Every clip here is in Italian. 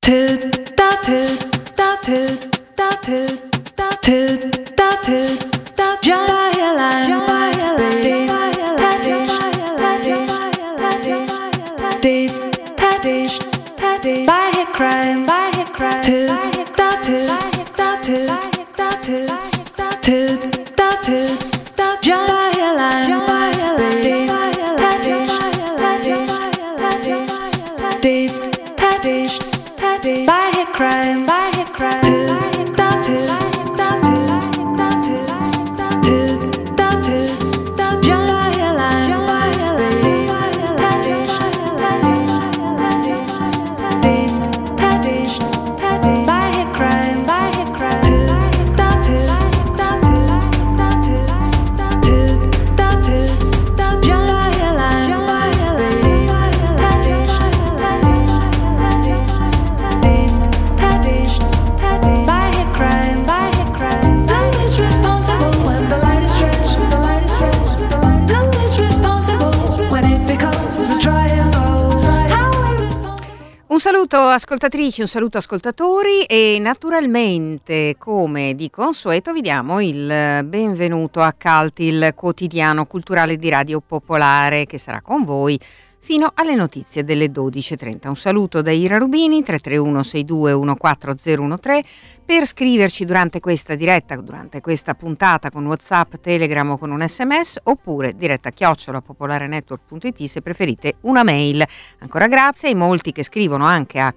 Ascoltatrici, un saluto ascoltatori e naturalmente, come di consueto, vi diamo il benvenuto a CULT, il quotidiano culturale di Radio Popolare, che sarà con voi fino alle notizie delle 12.30. Un saluto da Ira Rubini, 331 62 14013, per scriverci durante questa diretta, durante questa puntata con WhatsApp, Telegram o con un SMS, oppure diretta@popolarenetwork.it se preferite una mail. Ancora grazie ai molti che scrivono anche a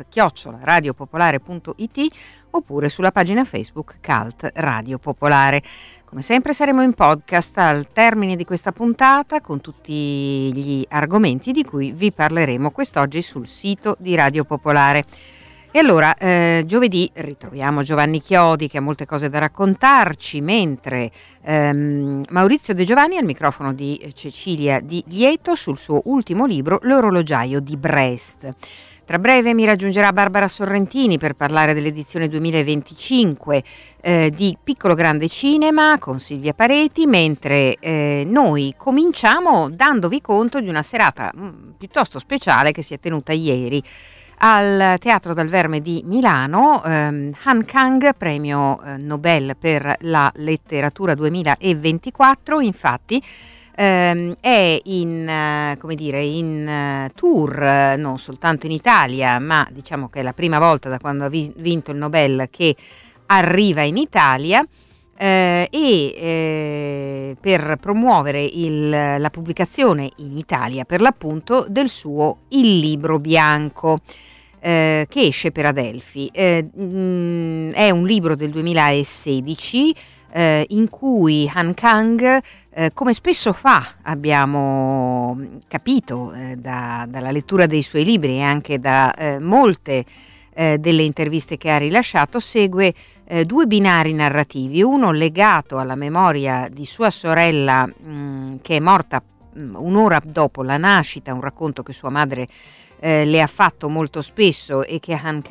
cult@radiopopolare.it oppure sulla pagina Facebook Cult Radio Popolare. Come sempre saremo in podcast al termine di questa puntata con tutti gli argomenti di cui vi parleremo quest'oggi sul sito di Radio Popolare. E allora, giovedì ritroviamo Giovanni Chiodi che ha molte cose da raccontarci, mentre Maurizio De Giovanni al microfono di Cecilia Di Lieto sul suo ultimo libro L'orologiaio di Brest. Tra breve mi raggiungerà Barbara Sorrentini per parlare dell'edizione 2025 di Piccolo Grande Cinema con Silvia Pareti, mentre noi cominciamo dandovi conto di una serata piuttosto speciale che si è tenuta ieri al Teatro Dal Verme di Milano. Han Kang, premio Nobel per la letteratura 2024, infatti è in tour non soltanto in Italia, ma diciamo che è la prima volta da quando ha vinto il Nobel che arriva in Italia, per promuovere la pubblicazione in Italia per l'appunto del suo Il Libro Bianco, che esce per Adelphi. È un libro del 2016 in cui Han Kang, come spesso fa, abbiamo capito dalla lettura dei suoi libri e anche da molte delle interviste che ha rilasciato, segue due binari narrativi, uno legato alla memoria di sua sorella che è morta un'ora dopo la nascita, un racconto che sua madre le ha fatto molto spesso e che Han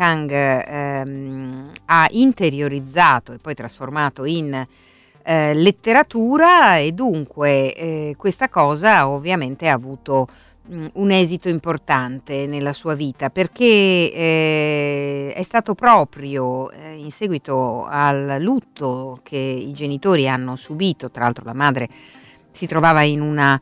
Kang ha interiorizzato e poi trasformato in letteratura, e dunque questa cosa ovviamente ha avuto un esito importante nella sua vita, perché è stato proprio in seguito al lutto che i genitori hanno subito. Tra l'altro la madre si trovava in una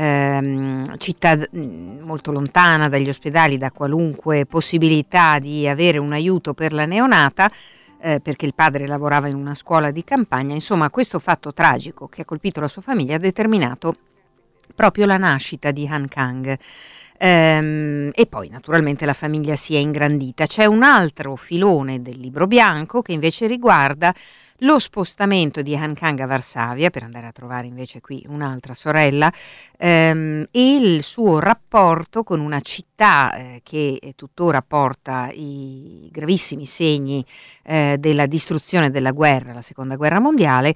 città molto lontana dagli ospedali, da qualunque possibilità di avere un aiuto per la neonata, perché il padre lavorava in una scuola di campagna. Insomma, questo fatto tragico che ha colpito la sua famiglia ha determinato proprio la nascita di Han Kang. E poi naturalmente la famiglia si è ingrandita. C'è un altro filone del Libro Bianco che invece riguarda lo spostamento di Han Kang a Varsavia per andare a trovare invece qui un'altra sorella, e il suo rapporto con una città che tuttora porta i gravissimi segni della distruzione della guerra, la seconda guerra mondiale,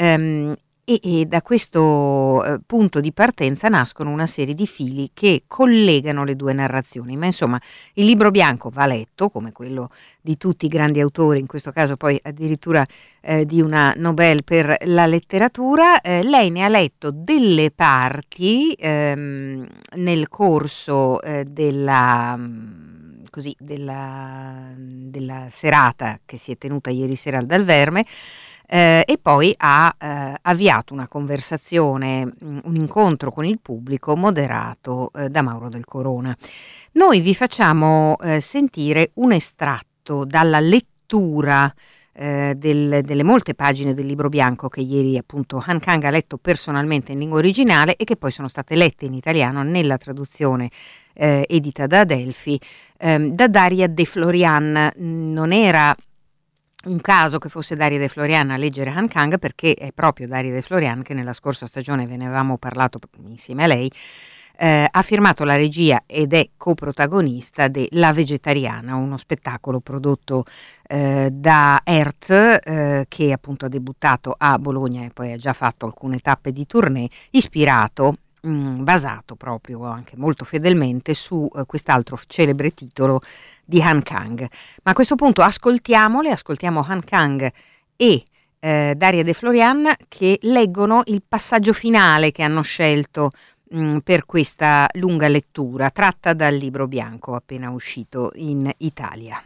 e da questo punto di partenza nascono una serie di fili che collegano le due narrazioni. Ma insomma, il Libro Bianco va letto come quello di tutti i grandi autori, in questo caso poi addirittura di una Nobel per la letteratura. Lei ne ha letto delle parti nel corso della così della serata che si è tenuta ieri sera al Dal Verme, e poi ha avviato una conversazione, un incontro con il pubblico moderato da Mauro Del Corona. Noi vi facciamo sentire un estratto dalla lettura delle molte pagine del Libro Bianco che ieri appunto Han Kang ha letto personalmente in lingua originale e che poi sono state lette in italiano nella traduzione edita da Adelphi da Daria De Florian. Non era un caso che fosse Daria De Florian a leggere Han Kang, perché è proprio Daria De Florian che nella scorsa stagione, ve ne avevamo parlato insieme a lei, ha firmato la regia ed è coprotagonista de La Vegetariana, uno spettacolo prodotto da Earth, che appunto ha debuttato a Bologna e poi ha già fatto alcune tappe di tournée, ispirato, basato proprio anche molto fedelmente su quest'altro celebre titolo di Han Kang. Ma a questo punto ascoltiamo Han Kang e Daria De Florian che leggono il passaggio finale che hanno scelto per questa lunga lettura tratta dal Libro Bianco appena uscito in Italia.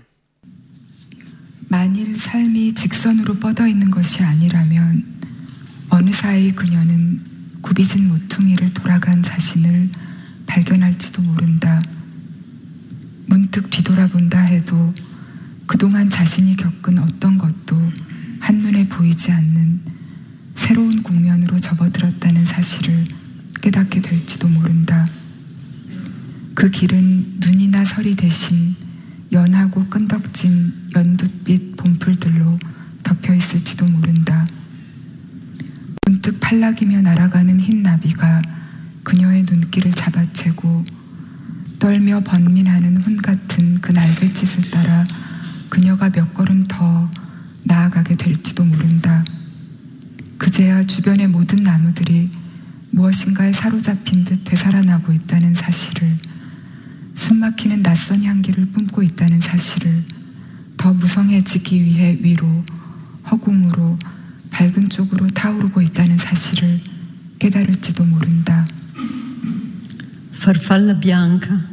만일 삶이 직선으로 뻗어 있는 것이 아니라면 어느 사이 그녀는 굽이진 모퉁이를 돌아간 자신을 발견할지도 모른다. 문득 뒤돌아본다 해도 그동안 자신이 겪은 어떤 것도 한눈에 보이지 않는 새로운 국면으로 접어들었다는 사실을 깨닫게 될지도 모른다. 그 길은 눈이나 서리 대신 연하고 끈덕진 연두빛 봄풀들로 덮여 있을지도 모른다. 문득 팔락이며 날아가는 흰 나비가 그녀의 눈길을 잡아채고 떨며 번민하는 훈 같은 그 날갯짓을 따라 그녀가 몇 걸음 더 나아가게 될지도 모른다. 그제야 주변의 모든 나무들이 무엇인가에 사로잡힌 듯 되살아나고 있다는 사실을, 숨막히는 낯선 향기를 뿜고 있다는 사실을, 더 무성해지기 위해 위로, 허공으로, 밝은 쪽으로 타오르고 있다는 사실을 깨달을지도 모른다. Farfalla bianca.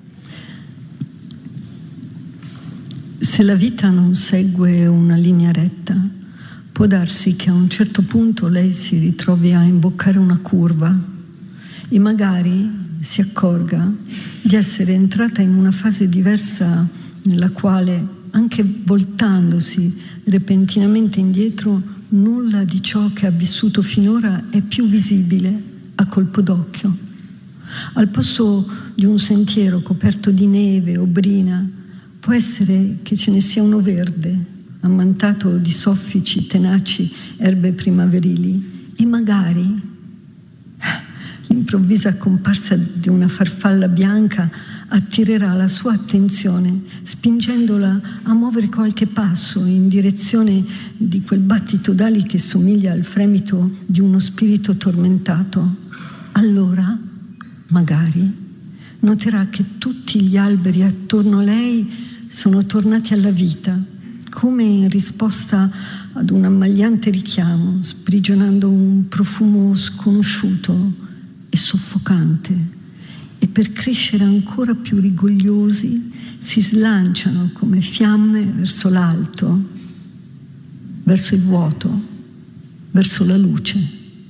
Se la vita non segue una linea retta, può darsi che a un certo punto lei si ritrovi a imboccare una curva e magari si accorga di essere entrata in una fase diversa nella quale, anche voltandosi repentinamente indietro, nulla di ciò che ha vissuto finora è più visibile a colpo d'occhio. Al posto di un sentiero coperto di neve o brina, può essere che ce ne sia uno verde, ammantato di soffici, tenaci erbe primaverili, e magari l'improvvisa comparsa di una farfalla bianca attirerà la sua attenzione, spingendola a muovere qualche passo in direzione di quel battito d'ali che somiglia al fremito di uno spirito tormentato. Allora, magari, noterà che tutti gli alberi attorno a lei sono tornati alla vita, come in risposta ad un ammagliante richiamo, sprigionando un profumo sconosciuto e soffocante, e per crescere ancora più rigogliosi si slanciano come fiamme verso l'alto, verso il vuoto, verso la luce.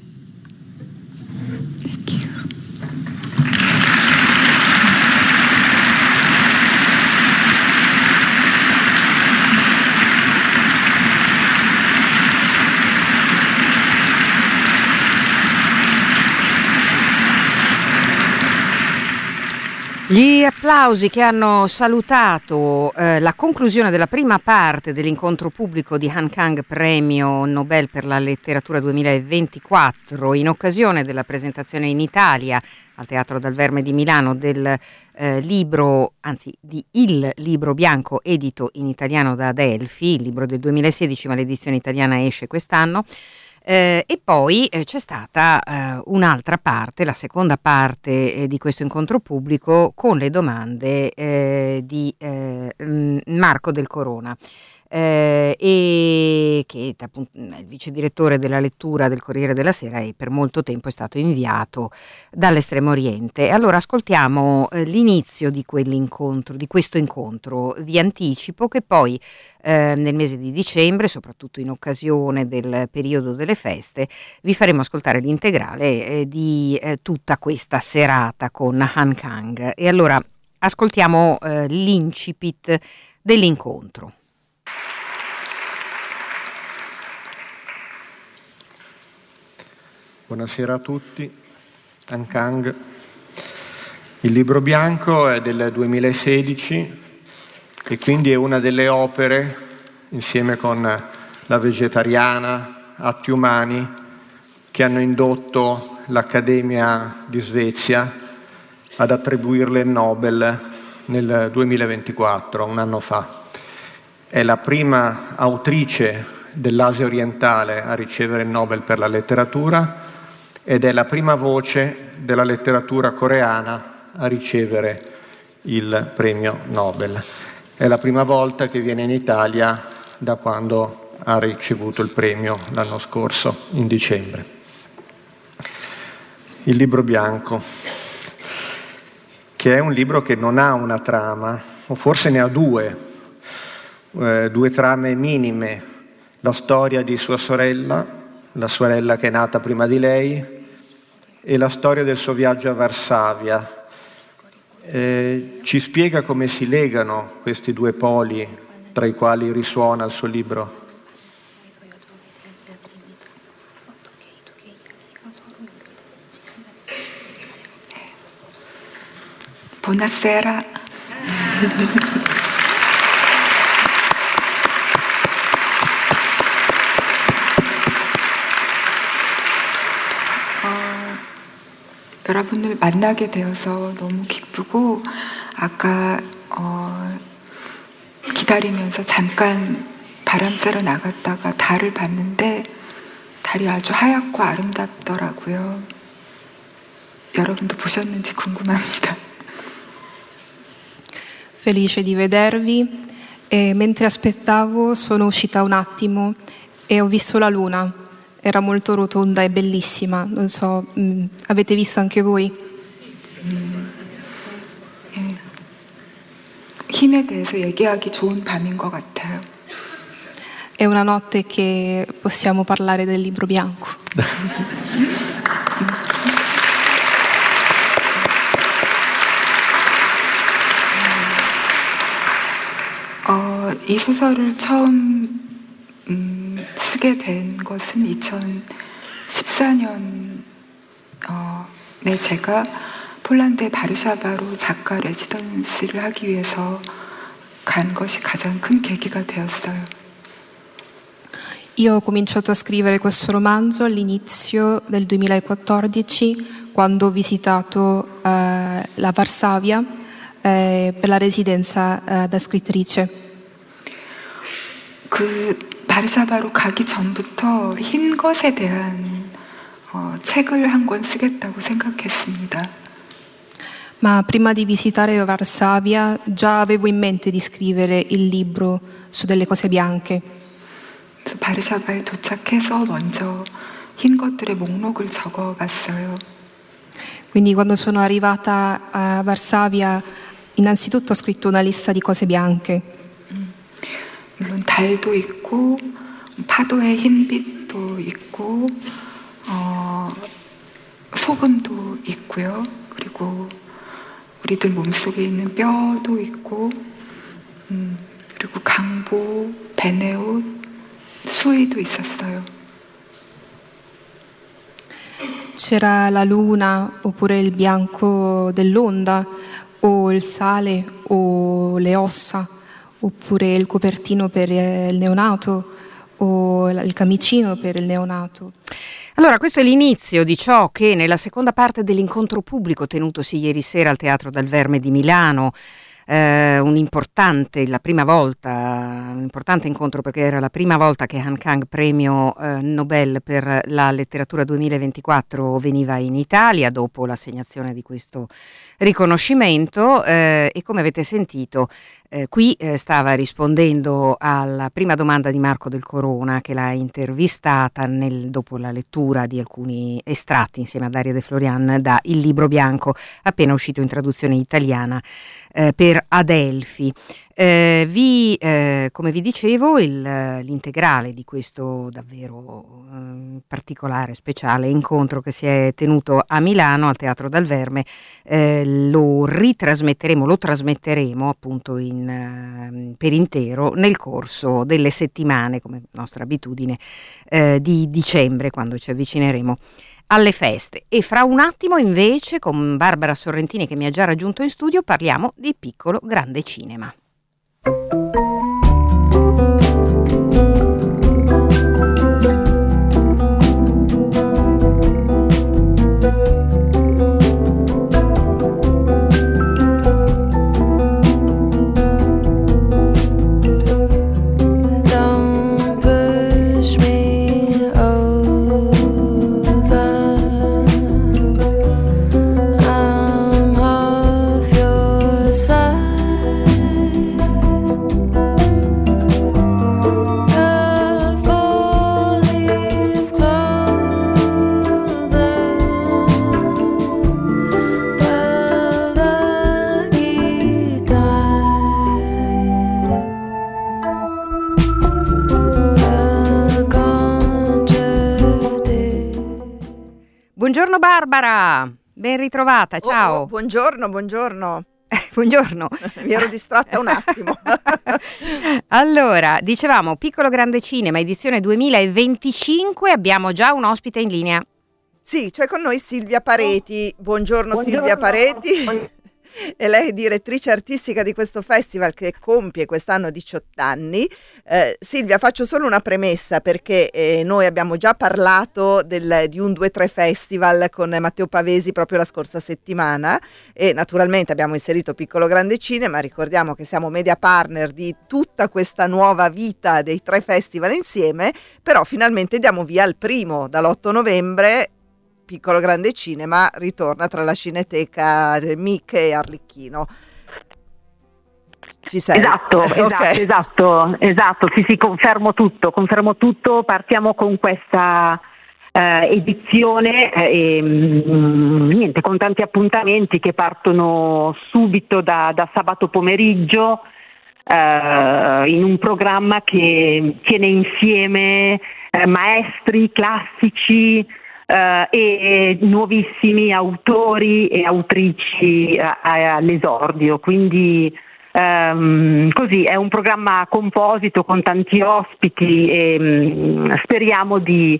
Gli applausi che hanno salutato la conclusione della prima parte dell'incontro pubblico di Han Kang, premio Nobel per la letteratura 2024, in occasione della presentazione in Italia al Teatro Dal Verme di Milano del libro, anzi di Il Libro Bianco edito in italiano da Adelphi, il libro del 2016 ma l'edizione italiana esce quest'anno. E poi c'è stata un'altra parte, la seconda parte di questo incontro pubblico con le domande di Marco Del Corona. e che appunto è il vice direttore della lettura del Corriere della Sera e per molto tempo è stato inviato dall'Estremo Oriente. Allora ascoltiamo l'inizio di quell'incontro, di questo incontro. Vi anticipo che poi nel mese di dicembre, soprattutto in occasione del periodo delle feste, vi faremo ascoltare l'integrale di tutta questa serata con Han Kang. E allora ascoltiamo l'incipit dell'incontro. Buonasera a tutti. Han Kang. Il libro bianco è del 2016 e quindi è una delle opere, insieme con La vegetariana, Atti umani, che hanno indotto l'Accademia di Svezia ad attribuirle il Nobel nel 2024, un anno fa. È la prima autrice dell'Asia orientale a ricevere il Nobel per la letteratura ed è la prima voce della letteratura coreana a ricevere il premio Nobel. È la prima volta che viene in Italia da quando ha ricevuto il premio l'anno scorso, in dicembre. Il libro bianco, che è un libro che non ha una trama, o forse ne ha due trame minime: la storia di sua sorella, la sorella che è nata prima di lei, e la storia del suo viaggio a Varsavia. Ci spiega come si legano questi due poli tra i quali risuona il suo libro. Buonasera. 여러분을 만나게 되어서 너무 기쁘고, 아까 기다리면서 잠깐 바람 쐬러 나갔다가 달을 봤는데 달이 아주 하얗고 아름답더라고요. 여러분도 보셨는지 궁금합니다. Felice di vedervi, e mentre aspettavo sono uscita un attimo e ho visto la luna. Era molto rotonda e bellissima. Non so, avete visto anche voi? 흰에 대해서 얘기하기 좋은 밤인 것 같아요. È una notte che possiamo parlare del libro bianco. 이 소설을 처음 쓰게 된 것은 2014년에 제가 폴란드의 바르샤바로 작가 레지던시를 하기 위해서 간 것이 가장 큰 계기가 되었어요. Io ho cominciato a scrivere questo romanzo all'inizio del 2014, quando ho visitato la Varsavia per la residenza da scrittrice. 그 바르샤바로 가기 전부터 흰 것에 대한 책을 한 권 쓰겠다고 생각했습니다. Ma prima di visitare Varsavia già avevo in mente di scrivere il libro su delle cose bianche. 그래서 바르샤바에 도착해서 먼저 흰 것들의 목록을 적어봤어요. Quindi quando sono arrivata a Varsavia, innanzitutto ho scritto una lista di cose bianche. 물론 달도 있고 파도의 흰빛도 있고 소금도 있고요. 그리고 우리들 몸속에 있는 뼈도 있고 그리고 강보, 베네옷, 수의도 있었어요. C'era la luna, oppure il bianco dell'onda, o il sale, o le ossa, oppure il copertino per il neonato, o il camicino per il neonato. Allora, questo è l'inizio di ciò che nella seconda parte dell'incontro pubblico tenutosi ieri sera al Teatro del Verme di Milano un importante incontro, perché era la prima volta che Han Kang, premio Nobel per la letteratura 2024, veniva in Italia dopo l'assegnazione di questo riconoscimento, e come avete sentito qui stava rispondendo alla prima domanda di Marco Del Corona, che l'ha intervistata dopo la lettura di alcuni estratti insieme a Daria De Florian da Il Libro Bianco, appena uscito in traduzione italiana per Adelphi. Come vi dicevo, l'integrale di questo davvero particolare, speciale incontro che si è tenuto a Milano al Teatro Dal Verme, lo trasmetteremo appunto per intero nel corso delle settimane, come nostra abitudine, di dicembre, quando ci avvicineremo alle feste. E fra un attimo invece, con Barbara Sorrentini, che mi ha già raggiunto in studio, parliamo di Piccolo Grande Cinema. Buongiorno Barbara, ben ritrovata, ciao. Buongiorno. Buongiorno. Mi ero distratta un attimo. Allora, dicevamo Piccolo Grande Cinema, edizione 2025, abbiamo già un ospite in linea. Sì, c'è con noi Silvia Pareti. Buongiorno. Silvia Pareti. E lei è direttrice artistica di questo festival che compie quest'anno 18 anni. Silvia, faccio solo una premessa, perché noi abbiamo già parlato di un 2-3 festival con Matteo Pavesi proprio la scorsa settimana, e naturalmente abbiamo inserito Piccolo Grande Cinema. Ricordiamo che siamo media partner di tutta questa nuova vita dei 3 festival insieme, però finalmente diamo via al primo dall'8 novembre. Piccolo Grande Cinema ritorna tra la Cineteca Mick e Arlecchino. Ci sei? Esatto, Okay. esatto, sì, confermo tutto. Partiamo con questa edizione niente, con tanti appuntamenti che partono subito da sabato pomeriggio, in un programma che tiene insieme maestri classici e nuovissimi autori e autrici all'esordio, quindi così è un programma composito con tanti ospiti, e speriamo di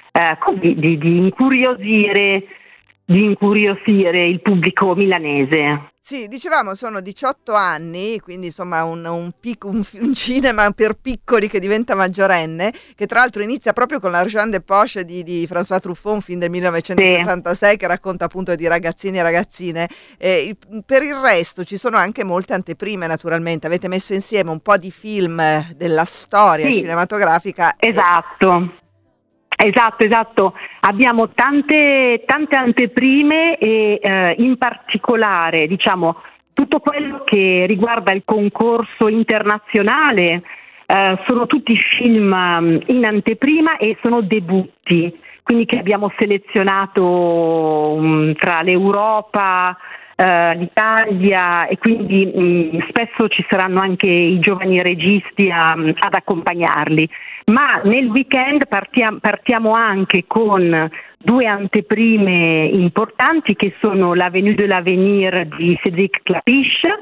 incuriosire il pubblico milanese. Sì, dicevamo sono 18 anni, quindi insomma un cinema per piccoli che diventa maggiorenne, che tra l'altro inizia proprio con l'Argent de Poche di François Truffaut, un film del 1976, sì, che racconta appunto di ragazzini e ragazzine. Per il resto ci sono anche molte anteprime, naturalmente. Avete messo insieme un po' di film della storia cinematografica. Esatto. Abbiamo tante anteprime e in particolare, diciamo, tutto quello che riguarda il concorso internazionale sono tutti film in anteprima e sono debutti, quindi che abbiamo selezionato tra l'Europa, l'Italia, e quindi spesso ci saranno anche i giovani registi ad accompagnarli. Ma nel weekend partiamo anche con 2 anteprime importanti, che sono l'Avenue de l'Avenir di Cédric Klapisch,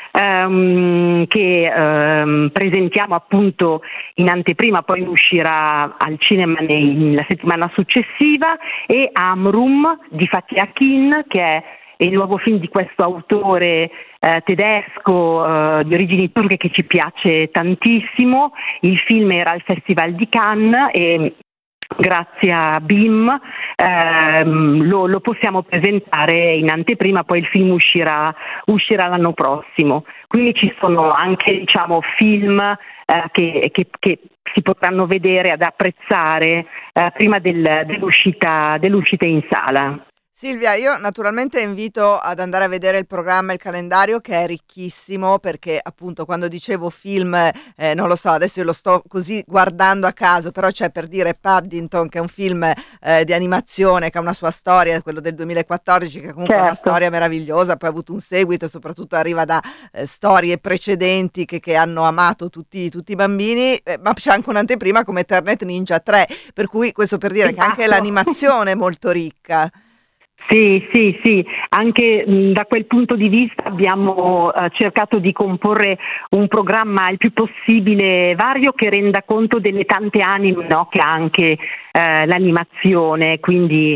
che presentiamo appunto in anteprima, poi uscirà al cinema la settimana successiva, e Amrum di Fatih Akin, che è il nuovo film di questo autore tedesco di origini turche che ci piace tantissimo. Il film era al Festival di Cannes e grazie a BIM lo possiamo presentare in anteprima, poi il film uscirà l'anno prossimo. Quindi ci sono anche, diciamo, film che si potranno vedere ad apprezzare prima dell'uscita in sala. Silvia, io naturalmente invito ad andare a vedere il programma, il calendario, che è ricchissimo, perché appunto quando dicevo film, non lo so, adesso io lo sto così guardando a caso, però c'è, per dire, Paddington, che è un film di animazione, che ha una sua storia, quello del 2014, che comunque è una storia meravigliosa, poi ha avuto un seguito e soprattutto arriva da storie precedenti che hanno amato tutti i bambini, ma c'è anche un'anteprima come Eternit Ninja 3, per cui questo per dire che anche l'animazione è molto ricca. Sì, anche da quel punto di vista abbiamo cercato di comporre un programma il più possibile vario, che renda conto delle tante anime, no, che ha anche l'animazione, quindi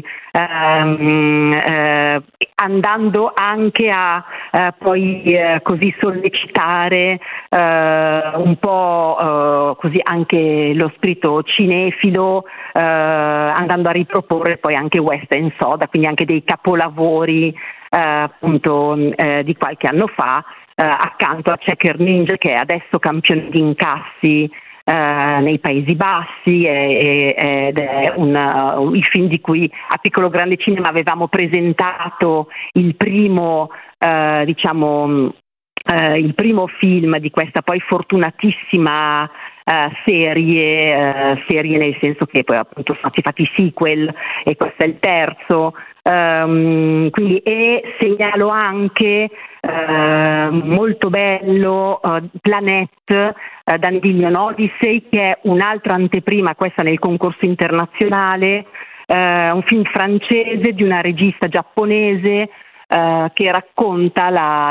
andando anche a poi così sollecitare un po' così anche lo spirito cinefilo, andando a riproporre poi anche Western Soda, quindi anche dei capolavori appunto di qualche anno fa, accanto a Checker Ninja, che è adesso campione di incassi nei Paesi Bassi, ed è il film di cui a Piccolo Grande Cinema avevamo presentato il primo il primo film di questa poi fortunatissima serie nel senso che poi appunto sono stati fatti sequel e questo è il terzo, quindi, e segnalo anche molto bello Planète, Dandelion Odyssey, che è un'altra anteprima, questa nel concorso internazionale, un film francese di una regista giapponese che racconta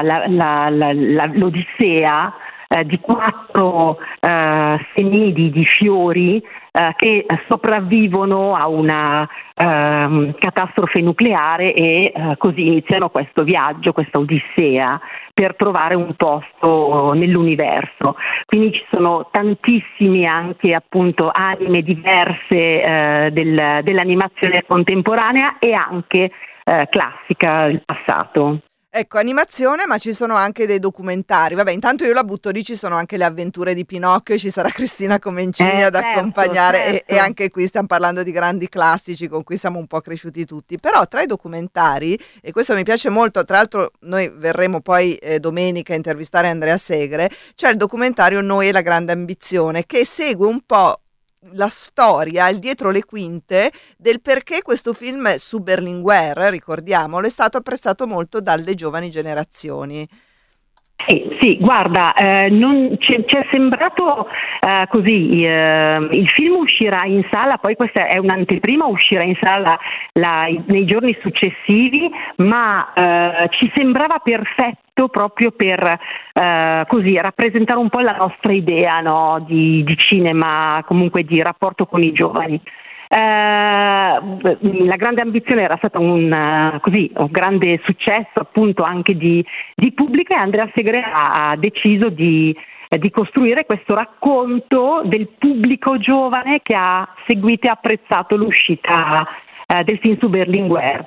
l'Odissea di 4 semidi di fiori che sopravvivono a una catastrofe nucleare e così iniziano questo viaggio, questa odissea per trovare un posto nell'universo. Quindi ci sono tantissimi anche appunto anime diverse dell'animazione contemporanea e anche classica del passato. Ecco, animazione, ma ci sono anche dei documentari. Vabbè, intanto io la butto lì, ci sono anche le avventure di Pinocchio, ci sarà Cristina Comencini ad accompagnare, certo. E anche qui stiamo parlando di grandi classici con cui siamo un po' cresciuti tutti. Però tra i documentari, e questo mi piace molto, tra l'altro noi verremo poi domenica a intervistare Andrea Segre, c'è il documentario Noi e la grande ambizione, che segue un po' la storia, il dietro le quinte del perché questo film su Berlinguer, ricordiamolo, è stato apprezzato molto dalle giovani generazioni. Sì, guarda, ci è sembrato così, il film uscirà in sala, poi questa è un'anteprima, uscirà in sala nei giorni successivi, ma ci sembrava perfetto proprio per così rappresentare un po' la nostra idea, no, di cinema, comunque di rapporto con i giovani. La grande ambizione era stata un grande successo appunto anche di pubblico, e Andrea Segre ha deciso di costruire questo racconto del pubblico giovane che ha seguito e apprezzato l'uscita del film su Berlinguer.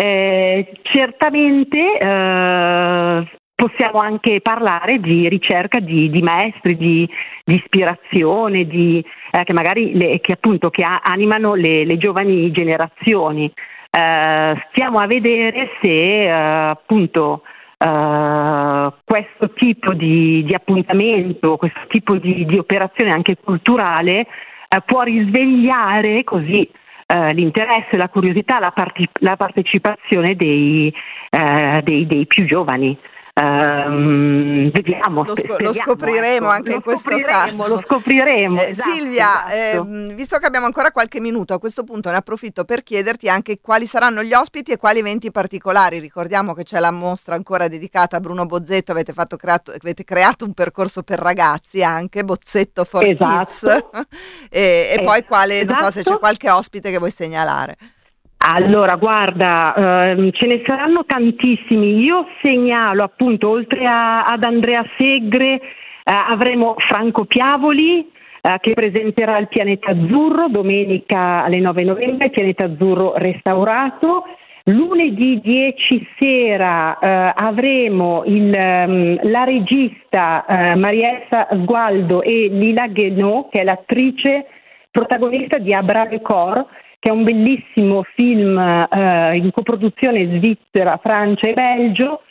Certamente possiamo anche parlare di ricerca di maestri, di ispirazione, che magari che animano le giovani generazioni. Stiamo a vedere se appunto questo tipo di appuntamento, questo tipo di operazione anche culturale può risvegliare così l'interesse, la curiosità, la partecipazione dei più giovani. Vediamo, lo scopriremo, ecco, anche in questo caso. Lo scopriremo. Esatto, Silvia, esatto. Visto che abbiamo ancora qualche minuto, a questo punto ne approfitto per chiederti anche quali saranno gli ospiti e quali eventi particolari. Ricordiamo che c'è la mostra ancora dedicata a Bruno Bozzetto, avete creato un percorso per ragazzi anche, Bozzetto for Kids, e poi quale, non so se c'è qualche ospite che vuoi segnalare. Allora, guarda, ce ne saranno tantissimi. Io segnalo appunto, oltre ad Andrea Segre, avremo Franco Piavoli, che presenterà il Pianeta Azzurro domenica alle 9 novembre, Pianeta Azzurro restaurato. Lunedì 10 sera avremo la regista Mariessa Sgualdo e Lila Guénaud, che è l'attrice protagonista di Abraham Cor, che è un bellissimo film in coproduzione svizzera, Francia e Belgio.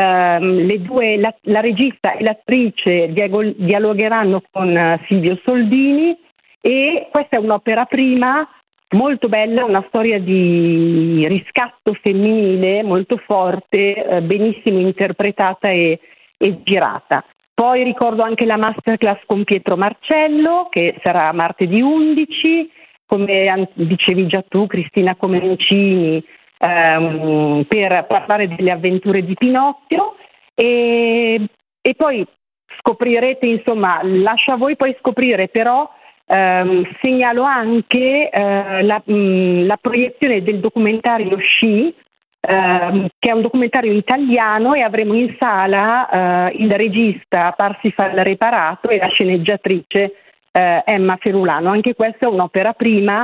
La regista e l'attrice dialogheranno con Silvio Soldini, e questa è un'opera prima molto bella, una storia di riscatto femminile molto forte, benissimo interpretata e girata. Poi ricordo anche la masterclass con Pietro Marcello, che sarà martedì 11, come dicevi già tu, Cristina Comencini, per parlare delle avventure di Pinocchio, e poi scoprirete, insomma, lascio a voi poi scoprire, però segnalo anche la proiezione del documentario Sci, che è un documentario italiano, e avremo in sala il regista Parsifal Reparato e la sceneggiatrice Emma Ferulano. Anche questa è un'opera prima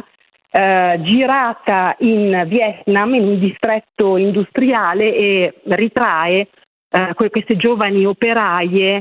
girata in Vietnam, in un distretto industriale, e ritrae queste giovani operaie,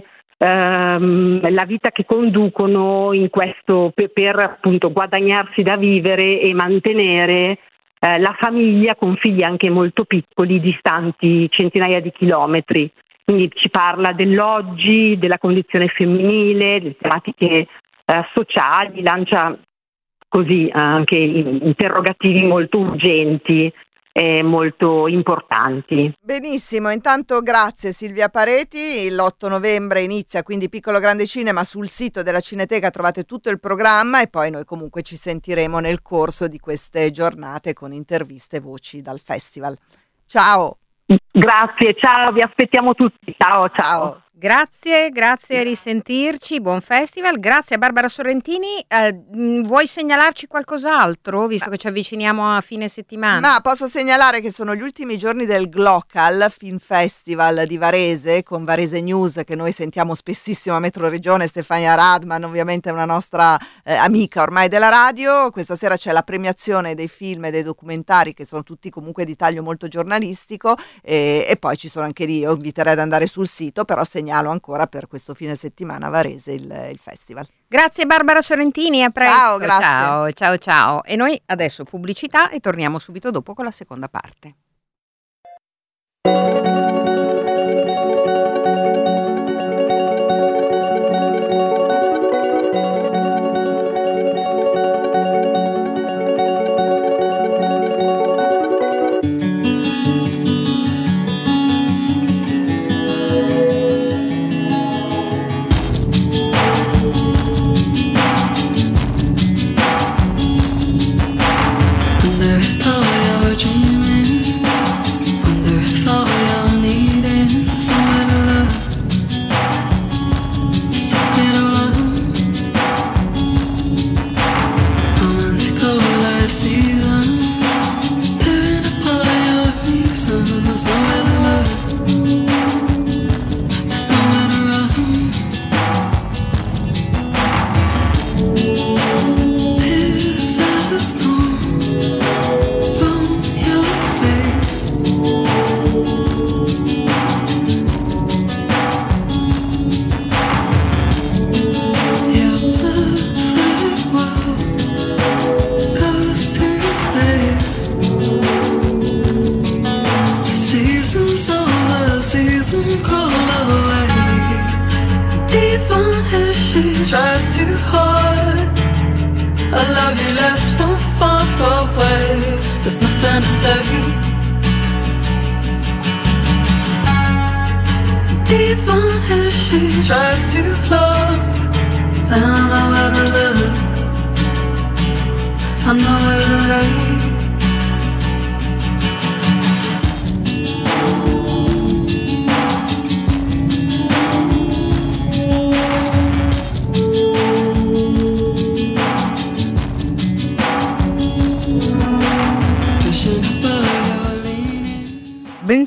la vita che conducono in questo per appunto guadagnarsi da vivere e mantenere la famiglia, con figli anche molto piccoli, distanti centinaia di chilometri. Quindi ci parla dell'oggi, della condizione femminile, delle tematiche sociali, lancia così anche interrogativi molto urgenti e molto importanti. Benissimo, intanto grazie Silvia Pareti. L'8 novembre inizia quindi Piccolo Grande Cinema. Sul sito della Cineteca trovate tutto il programma, e poi noi comunque ci sentiremo nel corso di queste giornate con interviste e voci dal festival. Ciao! Grazie, ciao, vi aspettiamo tutti. Ciao. Grazie, a risentirci, buon festival. Grazie a Barbara Sorrentini. Vuoi segnalarci qualcos'altro, visto che ci avviciniamo a fine settimana? Ma posso segnalare che sono gli ultimi giorni del Glocal Film Festival di Varese, con Varese News, che noi sentiamo spessissimo a Metro Regione. Stefania Radman ovviamente è una nostra amica ormai della radio. Questa sera c'è la premiazione dei film e dei documentari, che sono tutti comunque di taglio molto giornalistico, e poi ci sono anche lì, io inviterei ad andare sul sito, però segnalo ancora per questo fine settimana a Varese il festival. Grazie Barbara Sorrentini, a presto. Ciao, grazie. Ciao. E noi adesso pubblicità, e torniamo subito dopo con la seconda parte.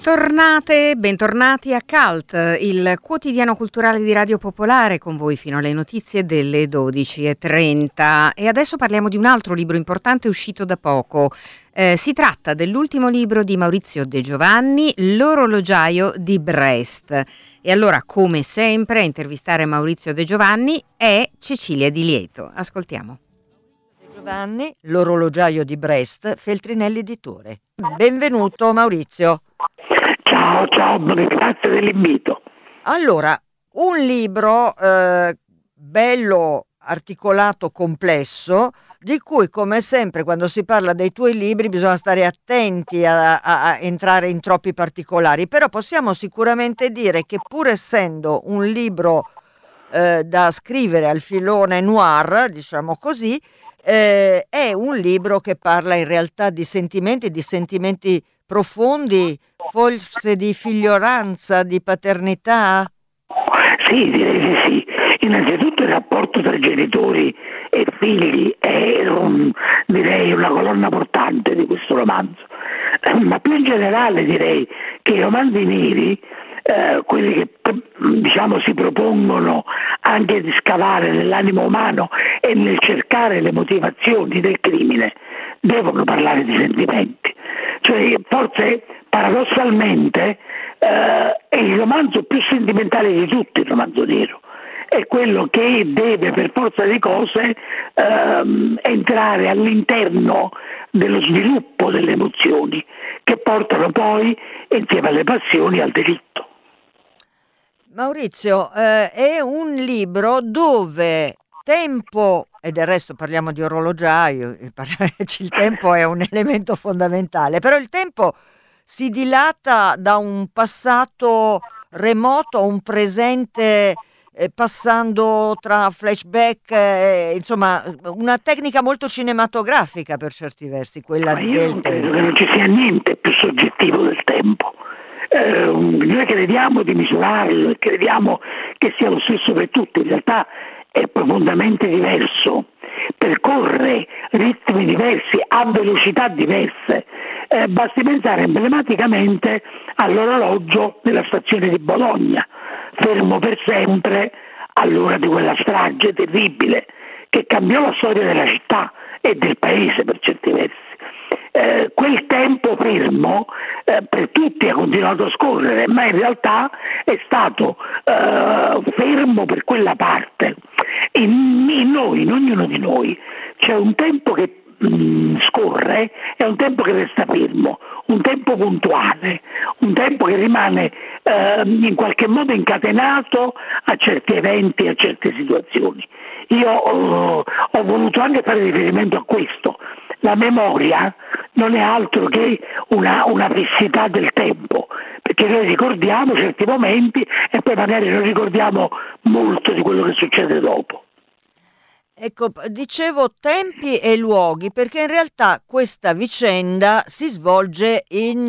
Bentornate, bentornati a CULT, il quotidiano culturale di Radio Popolare, con voi fino alle notizie delle 12:30. E adesso parliamo di un altro libro importante uscito da poco. Si tratta dell'ultimo libro di Maurizio De Giovanni, L'orologiaio di Brest. E allora, come sempre, a intervistare Maurizio De Giovanni è Cecilia Di Lieto. Ascoltiamo. Giovanni, L'orologiaio di Brest, Feltrinelli Editore. Benvenuto Maurizio. Ciao, grazie dell'invito. Allora, un libro bello, articolato, complesso, di cui come sempre quando si parla dei tuoi libri bisogna stare attenti a entrare in troppi particolari, però possiamo sicuramente dire che pur essendo un libro da scrivere al filone noir, diciamo così, è un libro che parla in realtà di sentimenti profondi, forse di figlioranza, di paternità? Sì, direi di sì. Innanzitutto il rapporto tra genitori e figli è direi una colonna portante di questo romanzo, ma più in generale direi che i romanzi neri, quelli che diciamo si propongono anche di scavare nell'animo umano e nel cercare le motivazioni del crimine, devono parlare di sentimenti. Cioè, forse paradossalmente è il romanzo più sentimentale di tutti, il romanzo nero. È quello che deve per forza di cose entrare all'interno dello sviluppo delle emozioni che portano poi insieme alle passioni al delitto. Maurizio, è un libro dove tempo, e del resto parliamo di orologiaio, il tempo è un elemento fondamentale, però il tempo si dilata da un passato remoto a un presente, passando tra flashback, insomma una tecnica molto cinematografica per certi versi, quella Ma io del non tempo. credo che non ci sia niente più soggettivo del tempo. Noi crediamo di misurarlo e crediamo che sia lo stesso per tutti, in realtà è profondamente diverso, percorre ritmi diversi, a velocità diverse. Basti pensare emblematicamente all'orologio della stazione di Bologna, fermo per sempre all'ora di quella strage terribile che cambiò la storia della città e del paese per certi versi. Quel tempo fermo per tutti ha continuato a scorrere, ma in realtà è stato fermo per quella parte. In noi, in ognuno di noi, c'è un tempo che scorre e un tempo che resta fermo, un tempo puntuale, un tempo che rimane in qualche modo incatenato a certi eventi, a certe situazioni. Io ho voluto anche fare riferimento a questo. La memoria non è altro che una fissità del tempo, perché noi ricordiamo certi momenti e poi magari non ricordiamo molto di quello che succede dopo. Ecco, dicevo tempi e luoghi perché in realtà questa vicenda si svolge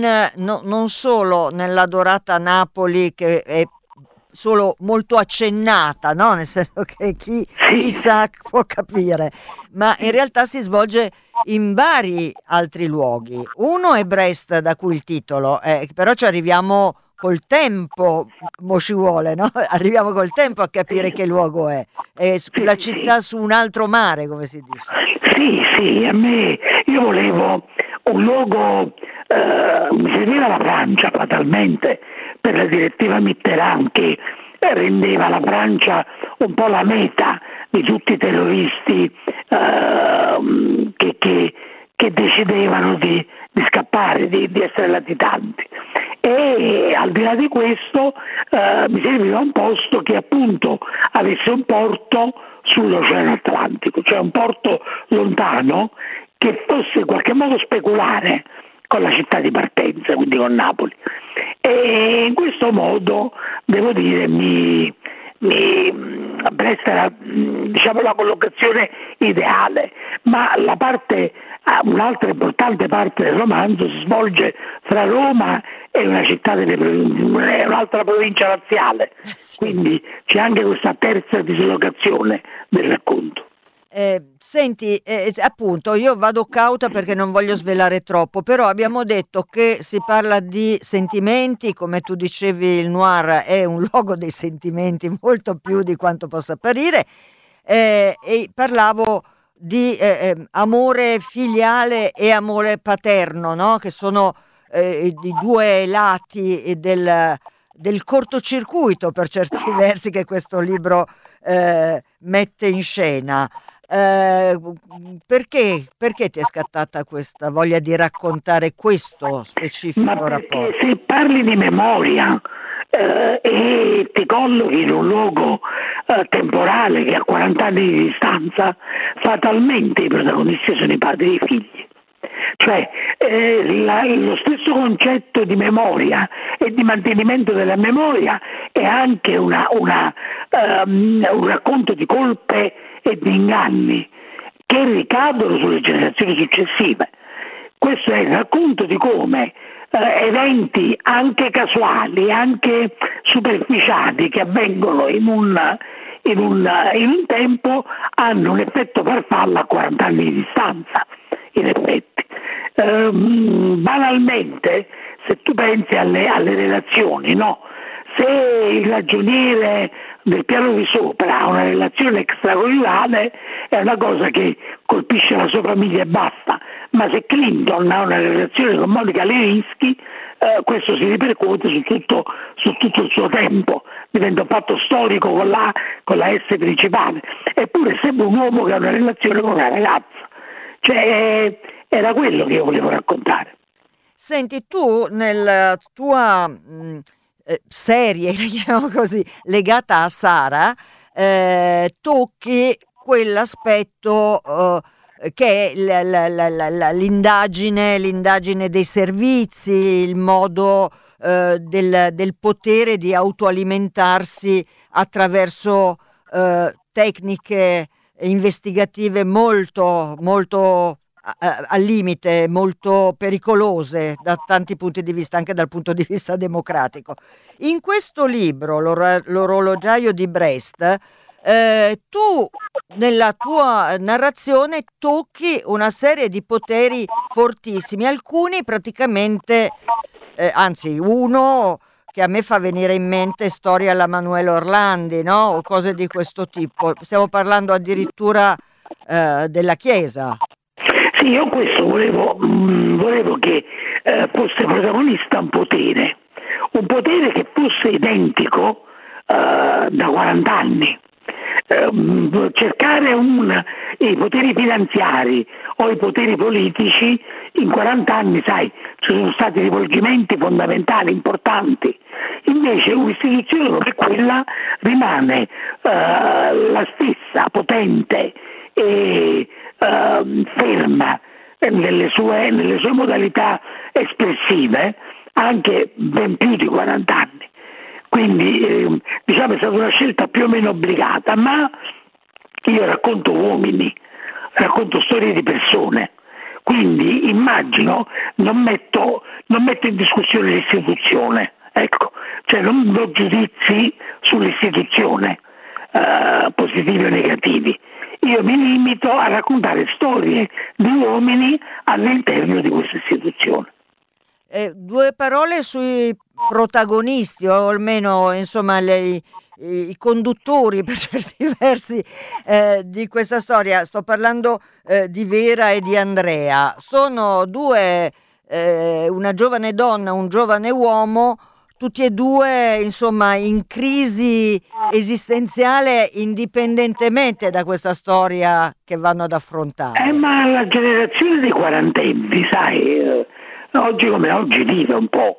non solo nella dorata Napoli, che è solo molto accennata, no? Nel senso che chi sa può capire, ma in realtà si svolge in vari altri luoghi. Uno è Brest, da cui il titolo, però ci arriviamo col tempo, mo ci vuole, no? Arriviamo col tempo a capire che luogo è la città su un altro mare, come si dice. Sì, io volevo un luogo, mi serviva la Francia fatalmente per la direttiva Mitterrand che rendeva la Francia un po' la meta di tutti i terroristi che decidevano di scappare, di essere latitanti. E al di là di questo mi serviva un posto che appunto avesse un porto sull'Oceano Atlantico, cioè un porto lontano che fosse in qualche modo speculare con la città di partenza, quindi con Napoli. E in questo modo, devo dire, Brest era, diciamo, la collocazione ideale, ma un'altra importante parte del romanzo si svolge fra Roma e una città un'altra provincia laziale, quindi c'è anche questa terza dislocazione del racconto. Senti, appunto, io vado cauta perché non voglio svelare troppo, però abbiamo detto che si parla di sentimenti, come tu dicevi, il noir è un luogo dei sentimenti molto più di quanto possa apparire, e parlavo di amore filiale e amore paterno, no? Che sono i due lati del cortocircuito, per certi versi, che questo libro mette in scena. Perché ti è scattata questa voglia di raccontare questo specifico Ma perché rapporto? se parli di memoria e ti collochi in un luogo temporale che ha 40 anni di distanza, fatalmente i protagonisti sono i padri e i figli. Cioè lo stesso concetto di memoria e di mantenimento della memoria è anche un racconto di colpe e di inganni che ricadono sulle generazioni successive. Questo è il racconto di come eventi anche casuali, anche superficiali, che avvengono in un tempo, hanno un effetto farfalla a 40 anni di distanza, in effetti. Banalmente, se tu pensi alle relazioni, no? Se il ragioniere del piano di sopra ha una relazione extraconiugale è una cosa che colpisce la sua famiglia e basta, ma se Clinton ha una relazione con Monica Lewinsky, questo si ripercuote su tutto il suo tempo, diventa un fatto storico con la S principale, eppure sembra un uomo che ha una relazione con una ragazza. Cioè, era quello che io volevo raccontare. Senti, tu nella tua serie, chiamiamo così, legata a Sara, tocchi quell'aspetto che è l'indagine dei servizi, il modo del potere di autoalimentarsi attraverso tecniche investigative molto, molto al limite, molto pericolose da tanti punti di vista, anche dal punto di vista democratico. In questo libro, L'orologiaio di Brest, tu nella tua narrazione tocchi una serie di poteri fortissimi, alcuni praticamente, anzi uno che a me fa venire in mente storia alla Manuel Orlandi, no? O cose di questo tipo. Stiamo parlando addirittura della Chiesa. Sì, io questo volevo che fosse protagonista un potere che fosse identico da 40 anni. Cercare i poteri finanziari o i poteri politici in 40 anni, sai, ci sono stati rivolgimenti fondamentali, importanti. Invece un'istituzione come quella rimane la stessa, potente e ferma nelle sue modalità espressive, anche ben più di 40 anni. Quindi diciamo è stata una scelta più o meno obbligata, ma io racconto uomini, racconto storie di persone, quindi immagino, non metto in discussione l'istituzione, ecco, cioè non do giudizi sull'istituzione, positivi o negativi. Io mi limito a raccontare storie di uomini all'interno di questa istituzione. Due parole sui protagonisti, o almeno insomma i conduttori per certi versi di questa storia. Sto parlando di Vera e di Andrea. Sono due, una giovane donna, un giovane uomo, tutti e due insomma in crisi esistenziale, indipendentemente da questa storia che vanno ad affrontare. Ma la generazione dei quarantenni, sai, oggi come oggi vive un po'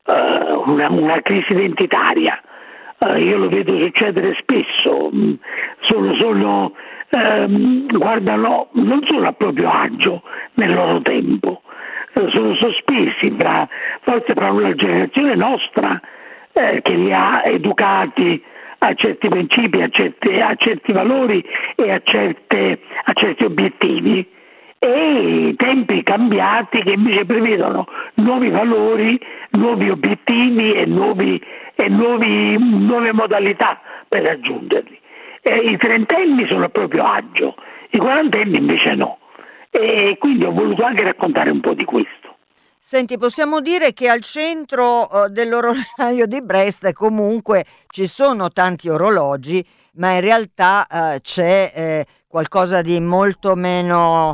una crisi identitaria. Io lo vedo succedere spesso. Guardano, non sono a proprio agio nel loro tempo, sono sospesi forse fra una generazione nostra che li ha educati a certi principi, a certi valori e a certi obiettivi, e i tempi cambiati che invece prevedono nuovi valori, nuovi obiettivi e nuove modalità per raggiungerli. I trentenni sono a proprio agio, I quarantenni invece no, e quindi ho voluto anche raccontare un po' di questo. Senti, possiamo dire che al centro dell'orologiaio di Brest comunque ci sono tanti orologi, ma in realtà c'è qualcosa di molto meno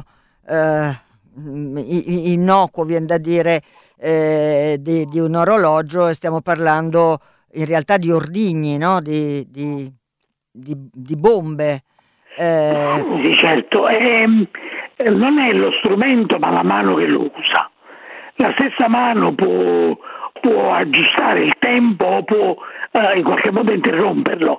innocuo, viene da dire, di un orologio, e stiamo parlando in realtà di ordigni, no? di bombe. Sì, certo, non è lo strumento ma la mano che lo usa. La stessa mano può aggiustare il tempo o può in qualche modo interromperlo.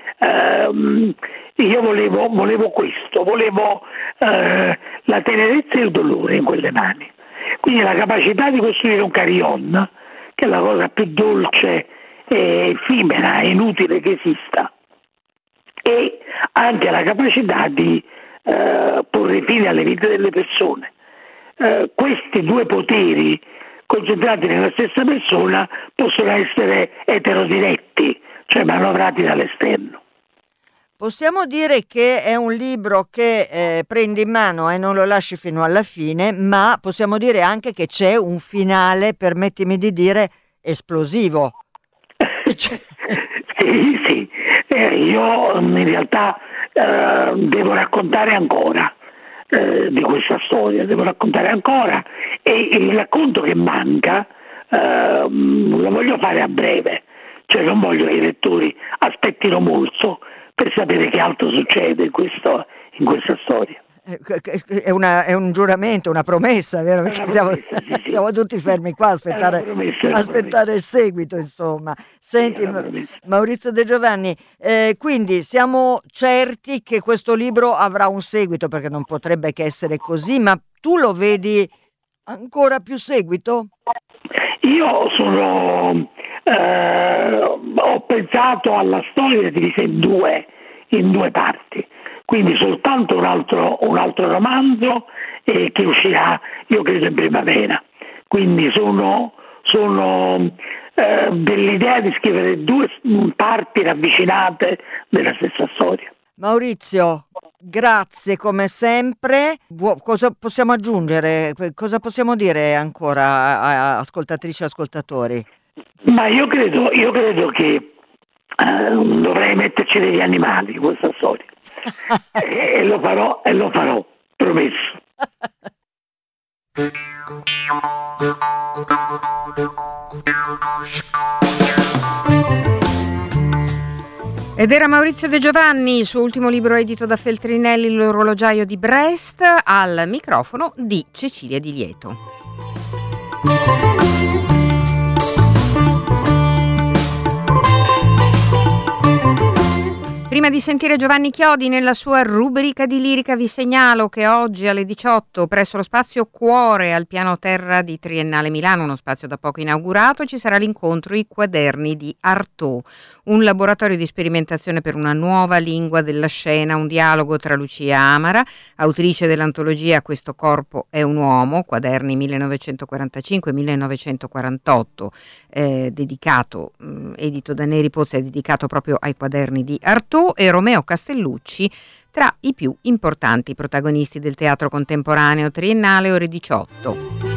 Io volevo questo, volevo la tenerezza e il dolore in quelle mani, quindi la capacità di costruire un carillon, che è la cosa più dolce e effimera e inutile che esista, e anche la capacità di porre fine alle vite delle persone. Questi due poteri concentrati nella stessa persona possono essere eterodiretti, cioè manovrati dall'esterno. Possiamo dire che è un libro che prendi in mano e non lo lasci fino alla fine, ma possiamo dire anche che c'è un finale, permettimi di dire, esplosivo. Sì. Io in realtà devo raccontare ancora di questa storia, devo raccontare ancora, e il racconto che manca lo voglio fare a breve, cioè non voglio che i lettori aspettino molto per sapere che altro succede in questa storia. È un giuramento, una promessa, vero? Perché siamo tutti fermi qua a aspettare il seguito, insomma. Senti, Maurizio De Giovanni, quindi siamo certi che questo libro avrà un seguito, perché non potrebbe che essere così, ma tu lo vedi ancora più seguito? Io ho pensato alla storia divisa in due parti. Quindi soltanto un altro romanzo che uscirà, io credo, in primavera. Quindi sono dell'idea di scrivere due parti ravvicinate della stessa storia. Maurizio, grazie come sempre. Cosa possiamo aggiungere? Cosa possiamo dire ancora a ascoltatrici e ascoltatori? Ma io credo che dovrei metterci degli animali in questa storia. e lo farò, promesso. Ed era Maurizio De Giovanni, il suo ultimo libro edito da Feltrinelli, L'orologiaio di Brest, al microfono di Cecilia Di Lieto. Prima di sentire Giovanni Chiodi nella sua rubrica di lirica, vi segnalo che oggi alle 18 presso lo spazio Cuore al piano terra di Triennale Milano, uno spazio da poco inaugurato, ci sarà l'incontro I quaderni di Artaud, un laboratorio di sperimentazione per una nuova lingua della scena, un dialogo tra Lucia Amara, autrice dell'antologia Questo corpo è un uomo, quaderni 1945-1948, dedicato, edito da Neri Pozzi, è dedicato proprio ai quaderni di Artaud, e Romeo Castellucci tra i più importanti protagonisti del teatro contemporaneo. Triennale, ore 18.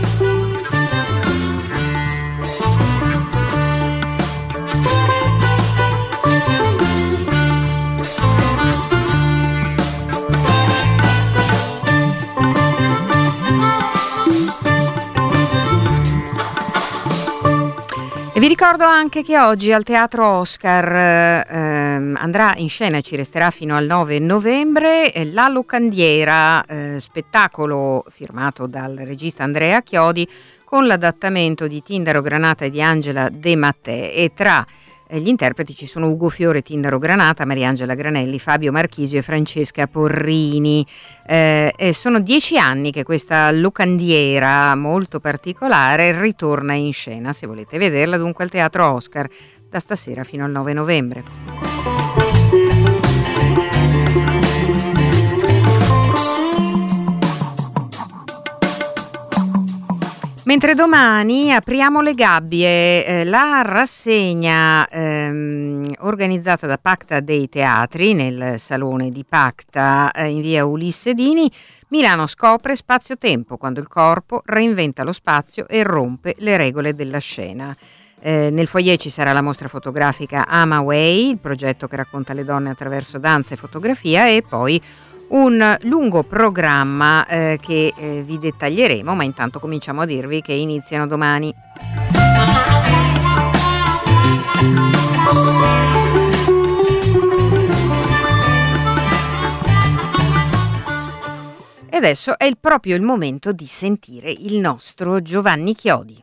E vi ricordo anche che oggi al Teatro Oscar andrà in scena e ci resterà fino al 9 novembre La Locandiera, spettacolo firmato dal regista Andrea Chiodi con l'adattamento di Tindaro Granata e di Angela De Mattè, e tra gli interpreti ci sono Ugo Fiore, Tindaro Granata, Mariangela Granelli, Fabio Marchisio e Francesca Porrini. Sono 10 anni che questa locandiera molto particolare ritorna in scena. Se volete vederla, dunque al Teatro Oscar da stasera fino al 9 novembre. Mentre domani apriamo le gabbie, la rassegna organizzata da Pacta dei Teatri nel salone di Pacta in via Ulisse Dini. Milano scopre spazio-tempo quando il corpo reinventa lo spazio e rompe le regole della scena. Nel foyer ci sarà la mostra fotografica Ama Way, il progetto che racconta le donne attraverso danza e fotografia, e poi un lungo programma che vi dettaglieremo, ma intanto cominciamo a dirvi che iniziano domani. E adesso è proprio il momento di sentire il nostro Giovanni Chiodi.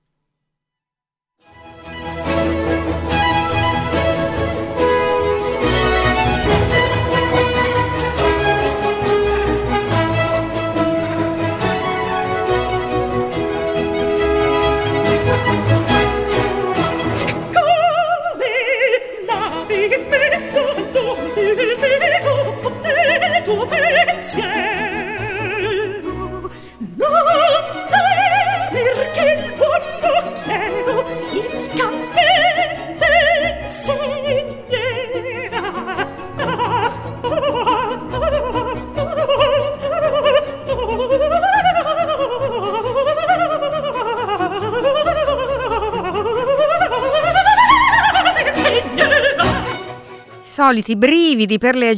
Soliti brividi per le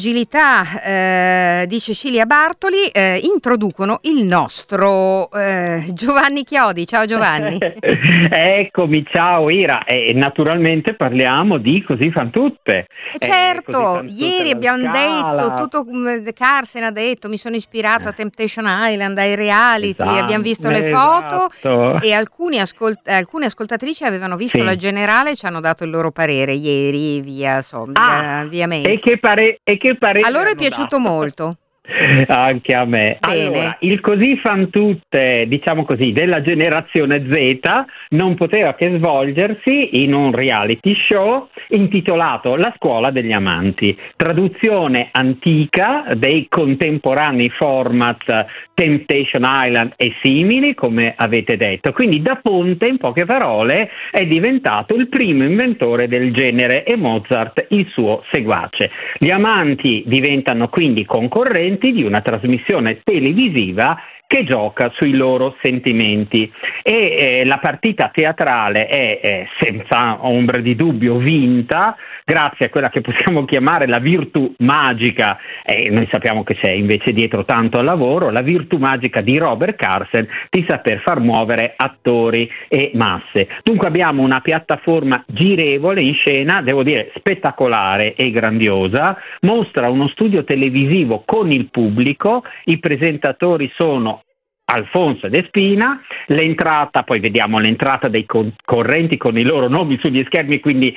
agilità di Cecilia Bartoli introducono il nostro Giovanni Chiodi. Ciao Giovanni. Eccomi, ciao Ira. Naturalmente parliamo di Così fan tutte. Certo, ieri abbiamo detto, tutto Carsen ha detto, mi sono ispirato a Temptation Island, ai reality, abbiamo visto le foto e alcune ascoltatrici avevano visto la generale e ci hanno dato il loro parere ieri via mail. E che parere allora è piaciuto molto. Anche a me. Bene. Allora, il Così fan tutte, diciamo così, della generazione Z non poteva che svolgersi in un reality show intitolato La scuola degli amanti, traduzione antica dei contemporanei format Temptation Island e simili, come avete detto. Quindi da Ponte, in poche parole, è diventato il primo inventore del genere e Mozart il suo seguace. Gli amanti diventano quindi concorrenti di una trasmissione televisiva che gioca sui loro sentimenti e la partita teatrale è senza ombra di dubbio vinta grazie a quella che possiamo chiamare la virtù magica, noi sappiamo che c'è invece dietro tanto lavoro, la virtù magica di Robert Carsen di saper far muovere attori e masse. Dunque abbiamo una piattaforma girevole in scena, devo dire spettacolare e grandiosa, mostra uno studio televisivo con il pubblico, i presentatori sono Alfonso ed Espina, l'entrata, poi vediamo l'entrata dei concorrenti con i loro nomi sugli schermi, quindi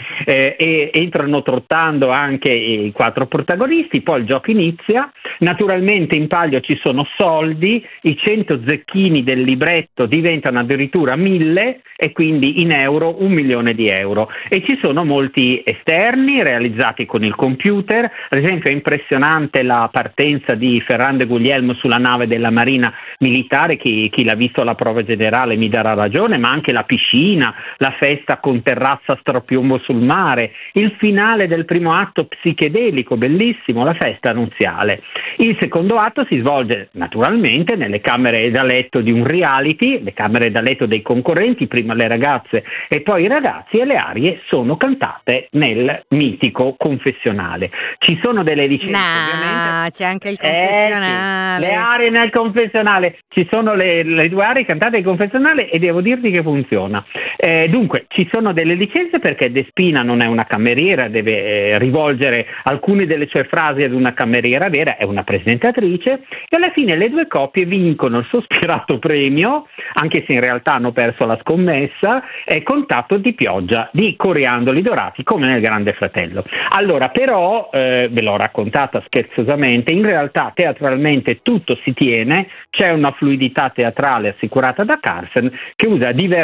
entrano trottando anche i 4 protagonisti, poi il gioco inizia, naturalmente in palio ci sono soldi, i 100 zecchini del libretto diventano addirittura 1000 e quindi in euro 1 milione di euro e ci sono molti esterni realizzati con il computer, ad esempio è impressionante la partenza di Ferran Guglielmo sulla nave della Marina Militare, chi l'ha visto alla prova generale mi darà ragione, ma anche la piscina, la festa con terrazza a strapiombo sul mare, il finale del primo atto psichedelico, bellissimo, la festa nuziale. Il secondo atto si svolge naturalmente nelle camere da letto di un reality, le camere da letto dei concorrenti, prima le ragazze e poi i ragazzi, e le arie sono cantate nel mitico confessionale. Ci sono delle licenze ovviamente. C'è anche il confessionale. Sì, le arie nel confessionale, ci sono le 2 aree cantate nel confessionale e devo dirti che funziona. Dunque ci sono delle licenze perché Despina non è una cameriera, deve rivolgere alcune delle sue frasi ad una cameriera vera, è una presentatrice, e alla fine le 2 coppie vincono il sospirato premio, anche se in realtà hanno perso la scommessa, è Contatto di pioggia di coriandoli dorati come nel Grande Fratello. Allora però, ve l'ho raccontata scherzosamente, in realtà teatralmente tutto si tiene, c'è una fluidità teatrale assicurata da Carsen che usa diverse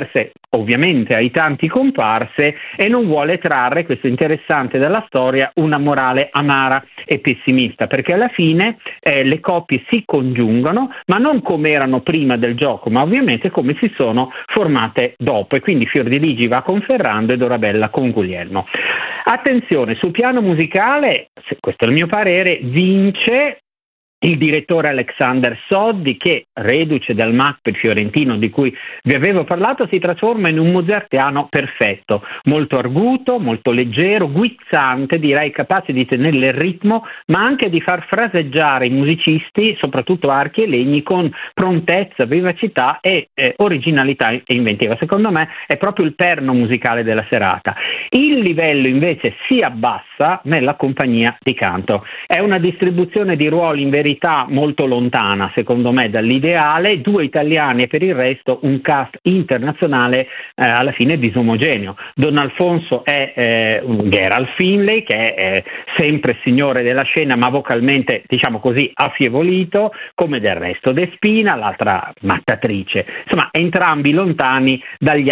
ovviamente ai tanti comparse, e non vuole trarre, questo interessante dalla storia, una morale amara e pessimista, perché alla fine le coppie si congiungono, ma non come erano prima del gioco, ma ovviamente come si sono formate dopo, e quindi Fiordiligi va con Ferrando e Dorabella con Guglielmo. Attenzione, sul piano musicale, questo è il mio parere, vince il direttore Alexander Soddi, che, reduce dal Macbeth fiorentino di cui vi avevo parlato, si trasforma in un mozartiano perfetto, molto arguto, molto leggero, guizzante, direi capace di tenere il ritmo, ma anche di far fraseggiare i musicisti, soprattutto archi e legni, con prontezza, vivacità e originalità e inventiva. Secondo me è proprio il perno musicale della serata. Il livello invece si abbassa nella compagnia di canto. È una distribuzione di ruoli in verità molto lontana, secondo me, dall'ideale, 2 italiani e per il resto un cast internazionale alla fine disomogeneo. Don Alfonso è Gerald Finlay, che è sempre signore della scena, ma vocalmente, diciamo così, affievolito, come del resto De Spina, l'altra mattatrice. Insomma, entrambi lontani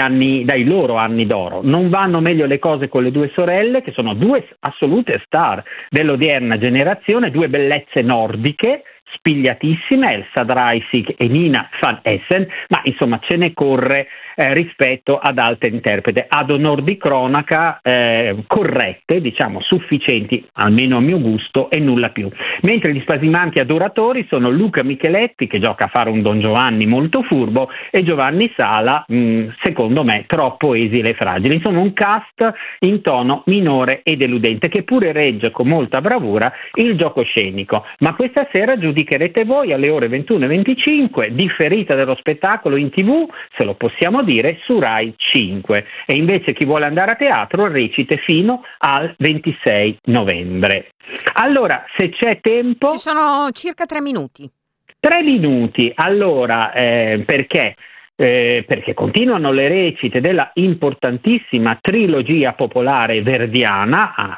dai loro anni d'oro. Non vanno meglio le cose con le 2 sorelle, che sono 2 assolute star dell'odierna generazione, 2 bellezze nordiche, spigliatissime, Elsa Dreisig e Nina van Essen, ma insomma ce ne corre rispetto ad altre interprete, ad onor di cronaca corrette, diciamo sufficienti, almeno a mio gusto, e nulla più. Mentre gli spasimanti adoratori sono Luca Micheletti, che gioca a fare un Don Giovanni molto furbo, e Giovanni Sala, secondo me troppo esile e fragile. Insomma, un cast in tono minore e deludente, che pure regge con molta bravura il gioco scenico. Ma questa sera giudicherete voi alle ore 21:25, differita dello spettacolo in TV, se lo possiamo dire, su Rai 5. E invece chi vuole andare a teatro recite fino al 26 novembre. Allora, se c'è tempo... Ci sono circa 3 minuti. 3 minuti, allora, perché? Perché continuano le recite della importantissima trilogia popolare verdiana a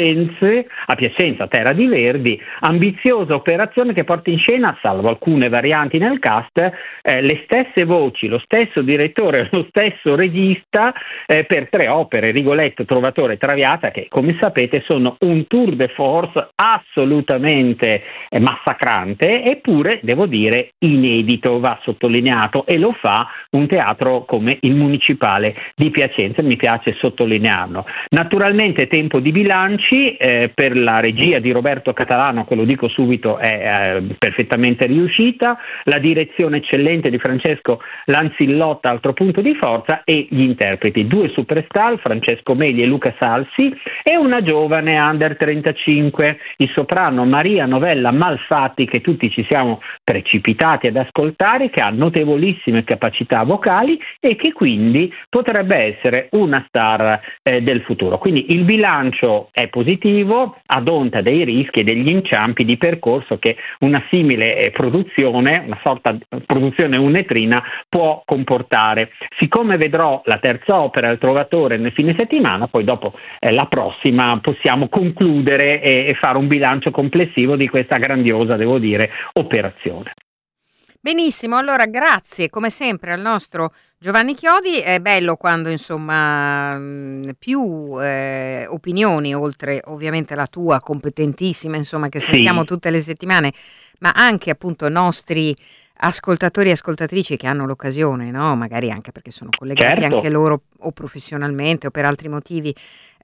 Piacenza, terra di Verdi, ambiziosa operazione che porta in scena, salvo alcune varianti nel cast, le stesse voci, lo stesso direttore, lo stesso regista per 3 opere, Rigoletto, Trovatore e Traviata, che come sapete sono un tour de force assolutamente massacrante, eppure devo dire inedito, va sottolineato, e lo fa un teatro come il Municipale di Piacenza, mi piace sottolinearlo. Naturalmente tempo di bilanci, per la regia di Roberto Catalano, che lo dico subito è perfettamente riuscita, la direzione eccellente di Francesco Lanzillotta, altro punto di forza, e gli interpreti, 2 superstar, Francesco Meli e Luca Salsi, e una giovane under 35, il soprano Maria Novella Malfatti, che tutti ci siamo precipitati ad ascoltare, che ha notevolissime capacità vocali e che quindi potrebbe essere una star del futuro. Quindi il bilancio è positivo, ad onta dei rischi e degli inciampi di percorso che una simile produzione, una sorta di produzione unetrina, può comportare. Siccome vedrò la terza opera, Il Trovatore, nel fine settimana, poi dopo la prossima possiamo concludere e fare un bilancio complessivo di questa grandiosa, devo dire, operazione. Benissimo, allora grazie come sempre al nostro Giovanni Chiodi. È bello quando insomma più opinioni, oltre ovviamente la tua competentissima, insomma, che sentiamo tutte le settimane, ma anche appunto nostri ascoltatori e ascoltatrici che hanno l'occasione, no? Magari anche perché sono collegati anche loro o professionalmente o per altri motivi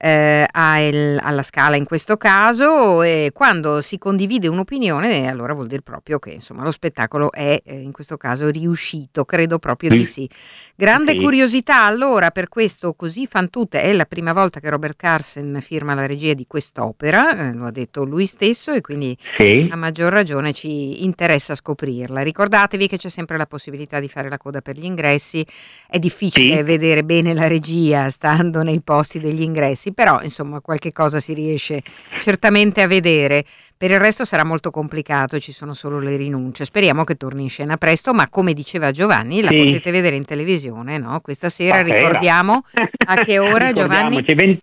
alla Scala in questo caso, e quando si condivide un'opinione allora vuol dire proprio che insomma lo spettacolo è in questo caso riuscito, credo proprio di sì. Grande curiosità allora per questo Così fan tutte, è la prima volta che Robert Carsen firma la regia di quest'opera, lo ha detto lui stesso, e quindi a maggior ragione ci interessa scoprirla. Ricordatevi che c'è sempre la possibilità di fare la coda per gli ingressi, è difficile vedere bene la regia stando nei posti degli ingressi, però insomma qualche cosa si riesce certamente a vedere. Per il resto sarà molto complicato, ci sono solo le rinunce. Speriamo che torni in scena presto, ma come diceva Giovanni, la potete vedere in televisione, no? Questa sera ricordiamo a che ora, Giovanni?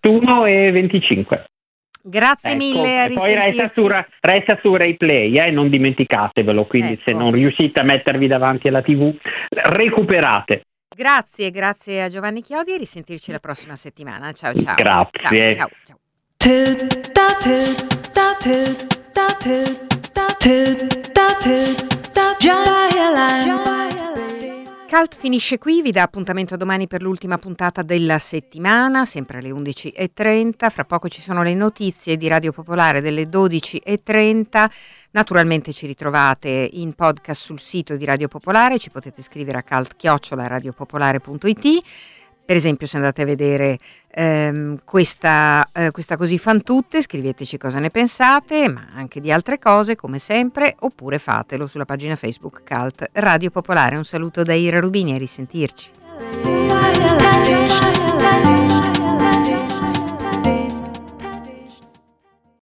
21:25. Grazie mille, a risentirci. Poi resta su Rai Play, non dimenticatevelo, quindi se non riuscite a mettervi davanti alla TV, recuperate. Grazie a Giovanni Chiodi e risentirci la prossima settimana. Ciao. Grazie. Ciao. Cult finisce qui, vi dà appuntamento domani per l'ultima puntata della settimana, sempre alle 11:30. Fra poco ci sono le notizie di Radio Popolare delle 12:30. Naturalmente ci ritrovate in podcast sul sito di Radio Popolare, ci potete scrivere a cult@radiopopolare.it. Per esempio, se andate a vedere questa Così fan tutte, scriveteci cosa ne pensate, ma anche di altre cose come sempre, oppure fatelo sulla pagina Facebook Cult Radio Popolare. Un saluto da Ira Rubini, a risentirci.